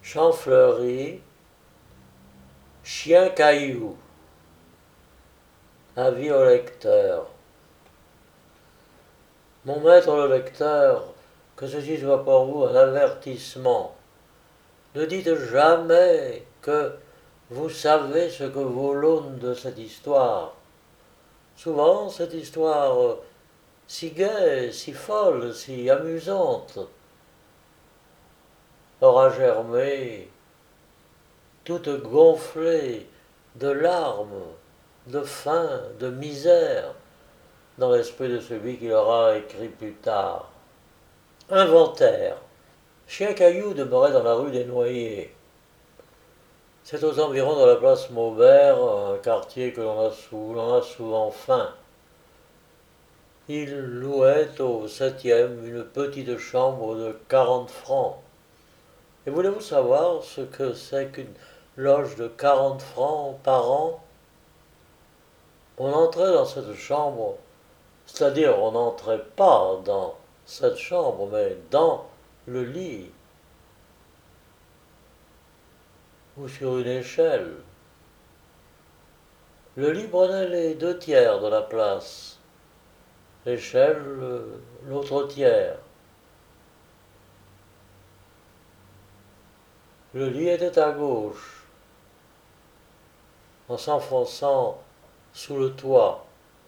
Champfleury, chien caillou, avis au lecteur. Mon maître le lecteur, que ceci soit pour vous un avertissement. Ne dites jamais que vous savez ce que vaut l'aune de cette histoire. Souvent, cette histoire si gaie, si folle, si amusante, aura germé, toute gonflée de larmes, de faim, de misère, dans l'esprit de celui qui l'aura écrit plus tard. Inventaire. Chien Caillou demeurait dans la rue des Noyers. C'est aux environs de la place Maubert, un quartier que l'on a souvent faim. Il louait au 7e une petite chambre de 40 francs. Et voulez-vous savoir ce que c'est qu'une loge de 40 francs par an? On entrait dans cette chambre, c'est-à-dire on n'entrait pas dans cette chambre, mais dans le lit, ou sur une échelle. Le lit prenait les 2 tiers de la place, l'échelle l'autre tiers. Le lit était à gauche, en s'enfonçant sous le toit.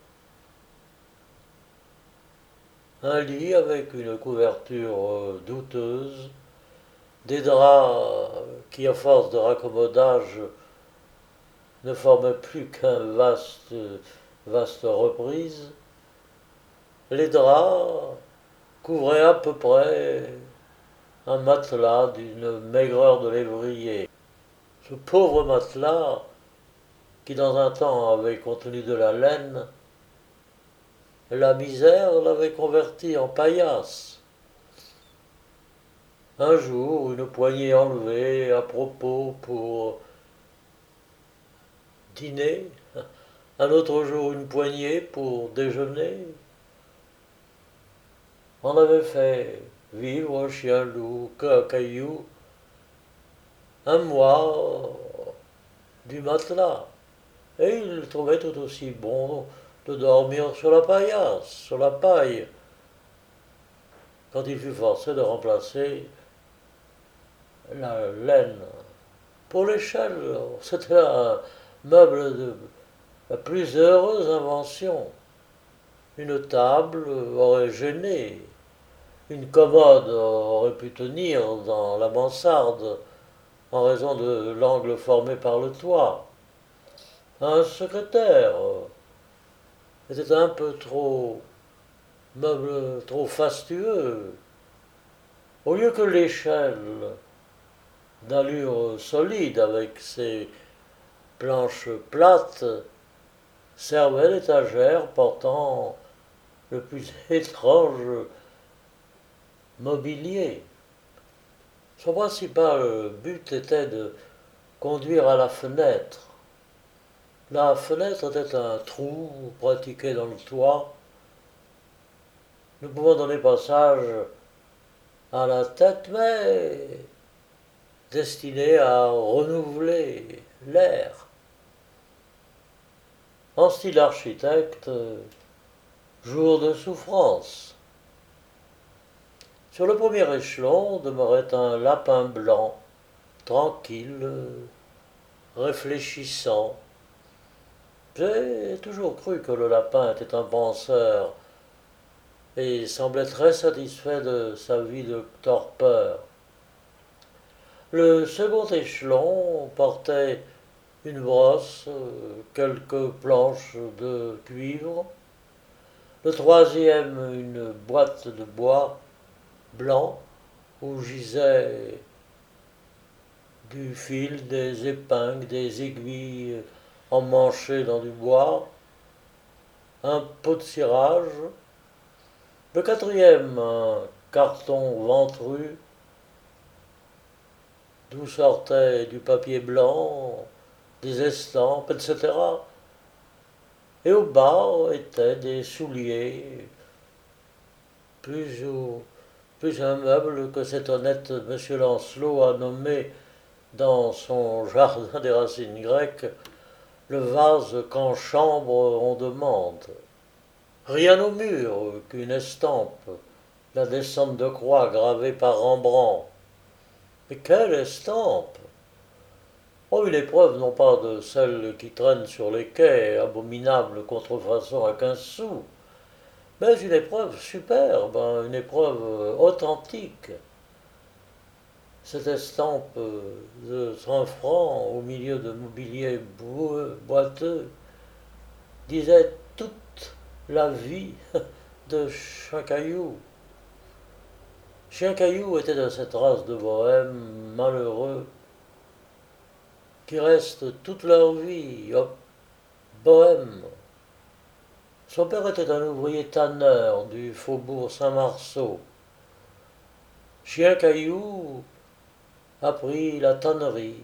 Un lit avec une couverture douteuse, des draps qui, à force de raccommodage, ne formaient plus qu'un vaste reprise. Les draps couvraient à peu près un matelas d'une maigreur de lévrier. Ce pauvre matelas, qui dans un temps avait contenu de la laine, la misère l'avait converti en paillasse. Un jour, une poignée enlevée à propos pour dîner, un autre jour une poignée pour déjeuner, on avait fait vivre chien-loup, caillou, un mois du matelas. Et il trouvait tout aussi bon de dormir sur la paillasse, sur la paille, quand il fut forcé de remplacer la laine. Pour l'échelle, c'était un meuble de la plus heureuse invention. Une table aurait gêné, une commode aurait pu tenir dans la mansarde en raison de l'angle formé par le toit. Un secrétaire était un peu trop meuble, trop fastueux. Au lieu que l'échelle d'allure solide avec ses planches plates servait l'étagère portant le plus étrange mobilier. Son principal but était de conduire à la fenêtre. La fenêtre était un trou pratiqué dans le toit. Nous pouvons donner passage à la tête, mais destiné à renouveler l'air. En style architecte, jour de souffrance. Sur le premier échelon demeurait un lapin blanc, tranquille, réfléchissant. J'ai toujours cru que le lapin était un penseur et semblait très satisfait de sa vie de torpeur. Le second échelon portait une brosse, quelques planches de cuivre. Le troisième, une boîte de bois blanc où gisaient du fil, des épingles, des aiguilles emmanchées dans du bois, un pot de cirage. Le quatrième, un carton ventru d'où sortait du papier blanc, des estampes, etc. Et au bas étaient des souliers, plus un meuble que cet honnête M. Lancelot a nommé dans son jardin des racines grecques, le vase qu'en chambre on demande. Rien au mur qu'une estampe, la descente de croix gravée par Rembrandt. Mais quelle estampe! Oh, une épreuve non pas de celle qui traîne sur les quais, abominable contrefaçon à 15 sous, mais une épreuve superbe, hein, une épreuve authentique. Cette estampe de 100 francs au milieu de mobilier boiteux disait toute la vie de Chacaillou. Chacaillou était de cette race de bohèmes malheureux qui restent toute leur vie bohème. Son père était un ouvrier tanneur du faubourg Saint-Marceau. Chien Caillou apprit la tannerie.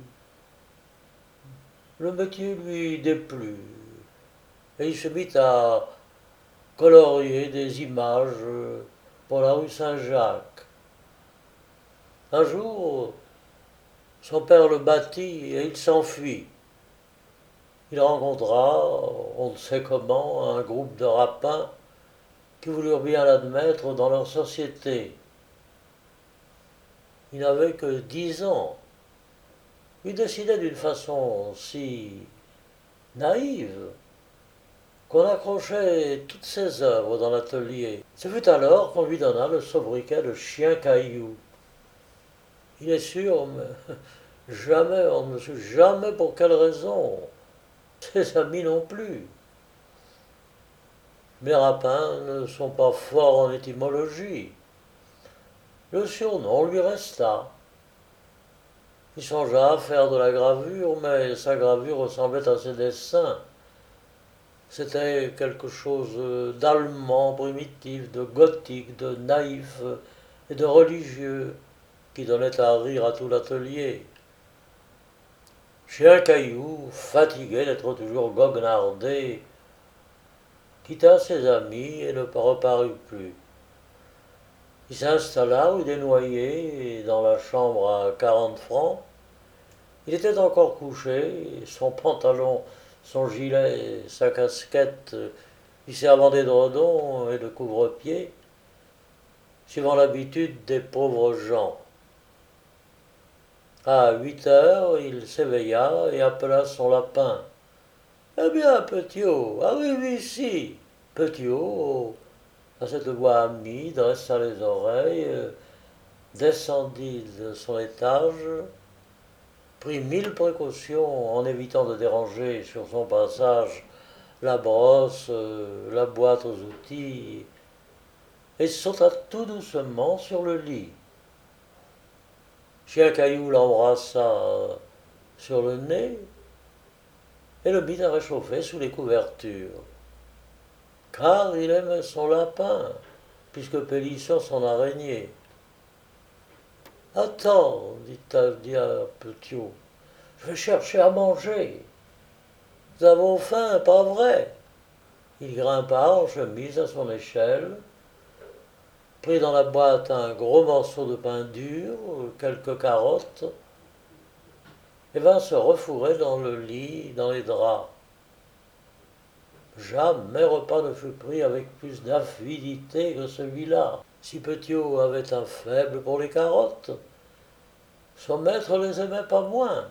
Le métier lui déplut et il se mit à colorier des images pour la rue Saint-Jacques. Un jour, son père le battit et il s'enfuit. Il rencontra, on ne sait comment, un groupe de rapins qui voulurent bien l'admettre dans leur société. Il n'avait que 10 ans. Il décidait d'une façon si naïve qu'on accrochait toutes ses œuvres dans l'atelier. Ce fut alors qu'on lui donna le sobriquet de Chien Caillou. Il est sûr, mais jamais, on ne sait jamais pour quelle raison. Ses amis non plus. Les rapins ne sont pas forts en étymologie. Le surnom lui resta. Il songea à faire de la gravure, mais sa gravure ressemblait à ses dessins. C'était quelque chose d'allemand primitif, de gothique, de naïf et de religieux qui donnait à rire à tout l'atelier. Chien Caillou, fatigué d'être toujours goguenardé, quitta ses amis et ne reparut plus. Il s'installa rue des Noyers, dans la chambre à 40 francs. Il était encore couché, son pantalon, son gilet, sa casquette lui servant d'édredon et de couvre-pied, suivant l'habitude des pauvres gens. À 8 heures, il s'éveilla et appela son lapin. Eh bien, Petiot, arrive ici. Petiot, à cette voix amie, dressa les oreilles, descendit de son étage, prit 1000 précautions en évitant de déranger sur son passage la brosse, la boîte aux outils, et sauta tout doucement sur le lit. Chien Caillou l'embrassa sur le nez et le mit à réchauffer sous les couvertures. Car il aimait son lapin, puisque Pélisson son araignée. Attends, dit à Petiot, je vais chercher à manger. Nous avons faim, pas vrai? Il grimpa en chemise à son échelle, prit dans la boîte un gros morceau de pain dur, quelques carottes, et vint se refourrer dans le lit, dans les draps. Jamais repas ne fut pris avec plus d'avidité que celui-là. Si Petiot avait un faible pour les carottes, son maître les aimait pas moins.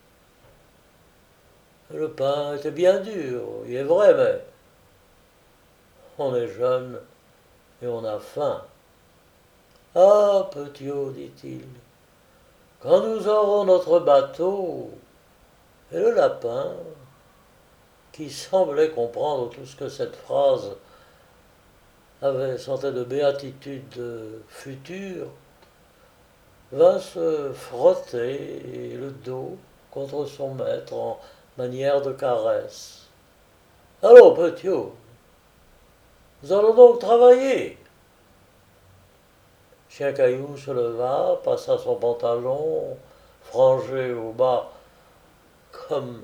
Le pain était bien dur, il est vrai, mais on est jeune et on a faim. Ah, Petiot, dit-il, quand nous aurons notre bateau, et le lapin, qui semblait comprendre tout ce que cette phrase sentait de béatitude future, vint se frotter le dos contre son maître en manière de caresse. Allons, Petiot, nous allons donc travailler. Chien Caillou se leva, passa son pantalon, frangé au bas comme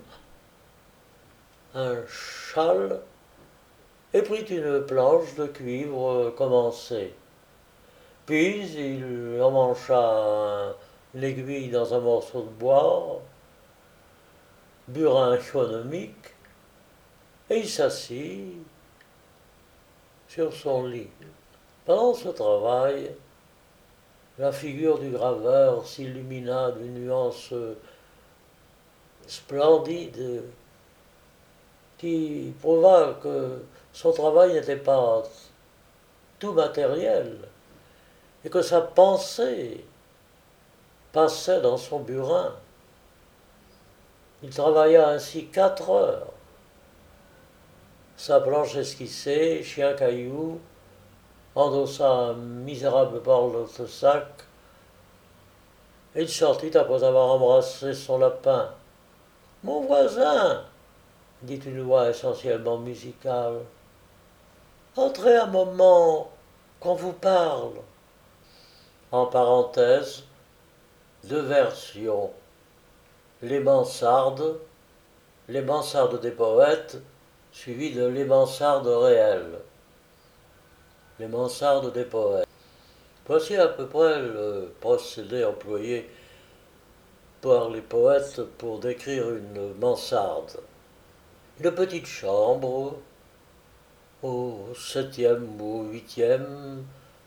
un châle, et prit une planche de cuivre commencée. Puis il emmancha une aiguille dans un morceau de bois, burin économique, et il s'assit sur son lit. Pendant ce travail, la figure du graveur s'illumina d'une nuance splendide qui prouva que son travail n'était pas tout matériel et que sa pensée passait dans son burin. Il travailla ainsi 4 heures. Sa planche esquissée, chien caillou, endossa un misérable porte-sac et il sortit après avoir embrassé son lapin. Mon voisin, dit une voix essentiellement musicale, entrez un moment qu'on vous parle. En parenthèse, 2 versions. Les mansardes des poètes, suivies de les mansardes réelles. Les mansardes des poètes. Voici à peu près le procédé employé par les poètes pour décrire une mansarde. Une petite chambre au 7e ou 8e,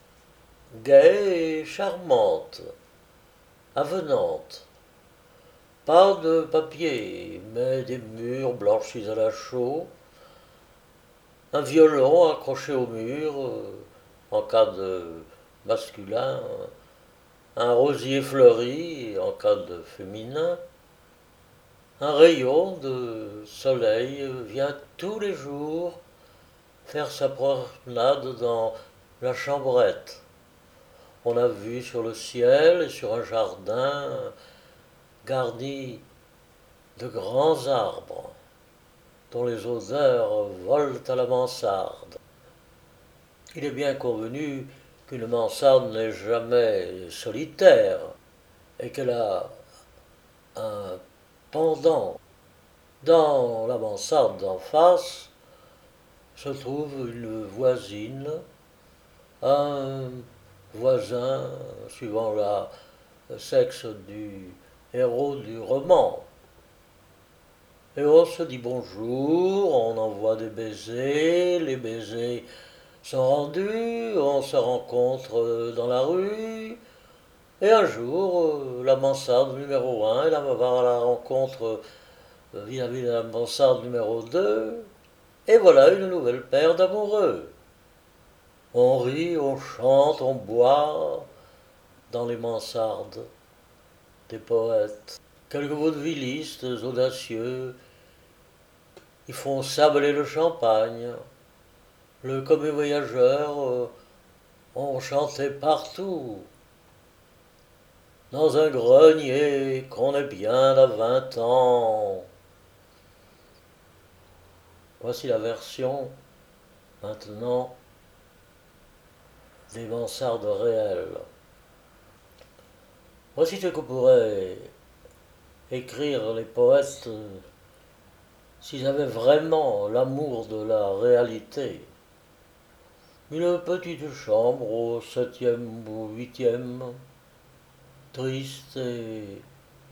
gaie et charmante, avenante. Pas de papier, mais des murs blanchis à la chaux, un violon accroché au mur en cas de masculin, un rosier fleuri en cas de féminin. Un rayon de soleil vient tous les jours faire sa promenade dans la chambrette. On a vu sur le ciel et sur un jardin garni de grands arbres dont les odeurs volent à la mansarde. Il est bien convenu qu'une mansarde n'est jamais solitaire et qu'elle a un pendant. Dans la mansarde d'en face se trouve une voisine, un voisin, suivant le sexe du héros du roman. Et on se dit bonjour, on envoie des baisers, les baisers sont rendus, on se rencontre dans la rue, et un jour, la mansarde numéro 1 elle va à la rencontre vis-à-vis de la mansarde numéro 2, et voilà une nouvelle paire d'amoureux. On rit, on chante, on boit dans les mansardes des poètes. Quelques vaudevillistes audacieux y font sabler le champagne. Le commis voyageurs ont chanté partout. Dans un grenier qu'on est bien à 20 ans. Voici la version, maintenant, des mansardes réelles. Voici ce que pourraient écrire les poètes s'ils avaient vraiment l'amour de la réalité. Une petite chambre au 7e ou 8e, triste et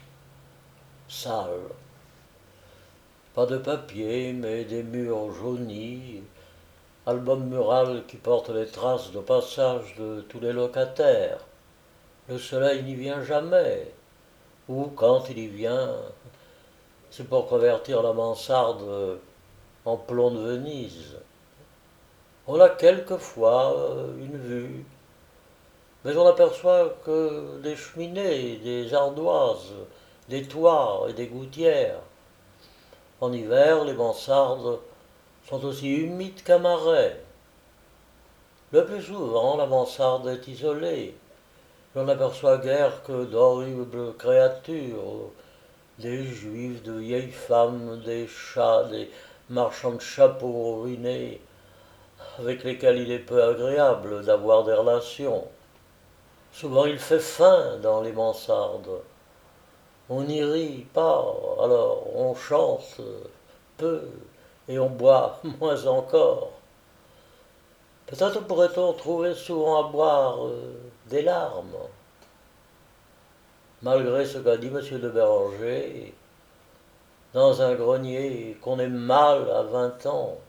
sale. Pas de papier, mais des murs jaunis, album mural qui porte les traces de passage de tous les locataires. Le soleil n'y vient jamais, ou quand il y vient, c'est pour convertir la mansarde en plomb de Venise. On a quelquefois une vue, mais on n'aperçoit que des cheminées, des ardoises, des toits et des gouttières. En hiver, les mansardes sont aussi humides qu'un marais. Le plus souvent, la mansarde est isolée. L'on n'aperçoit guère que d'horribles créatures, des juifs, de vieilles femmes, des chats, des marchands de chapeaux ruinés, avec lesquels il est peu agréable d'avoir des relations. Souvent il fait faim dans les mansardes. On n'y rit pas, alors on chante peu et on boit moins encore. Peut-être pourrait-on trouver souvent à boire des larmes. malgré ce qu'a dit monsieur de Béranger, dans un grenier qu'on est mal à 20 ans.